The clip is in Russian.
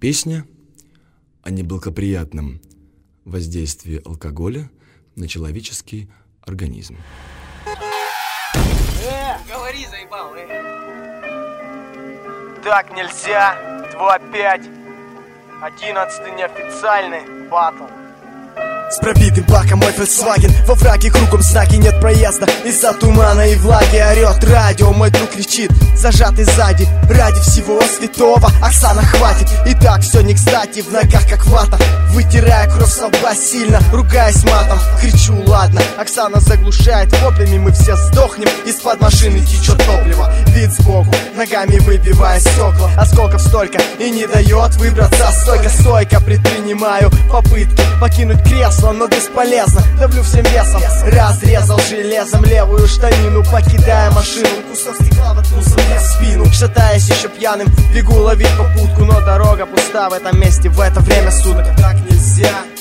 Песня о неблагоприятном воздействии алкоголя на человеческий организм. Говори, заебал, Так нельзя, 2-5, 11-й неофициальный батл. С пробитым баком мой Volkswagen, во враге кругом знаки, нет проезда. Из-за тумана и влаги орет радио, мой друг кричит, зажатый сзади. Ради всего святого, Оксана, хватит. И так все не кстати, в ногах как вата. Вытирая кровь со лба сильно, ругаясь матом, кричу, ладно. Оксана заглушает воплями, мы все сдохнем. Из-под машины течет топливо, вид сбоку, ногами выбивая стекла. Осколков столько и не дает выбраться. Стойко предпринимаю попытки покинуть кресло, но бесполезно, давлю всем весом. Разрезал железом левую штанину, покидая машину. Кусок стекла воткнулся мне в спину. Шатаясь еще пьяным, бегу ловить попутку, но дорога пуста в этом месте в это время суток. Так нельзя.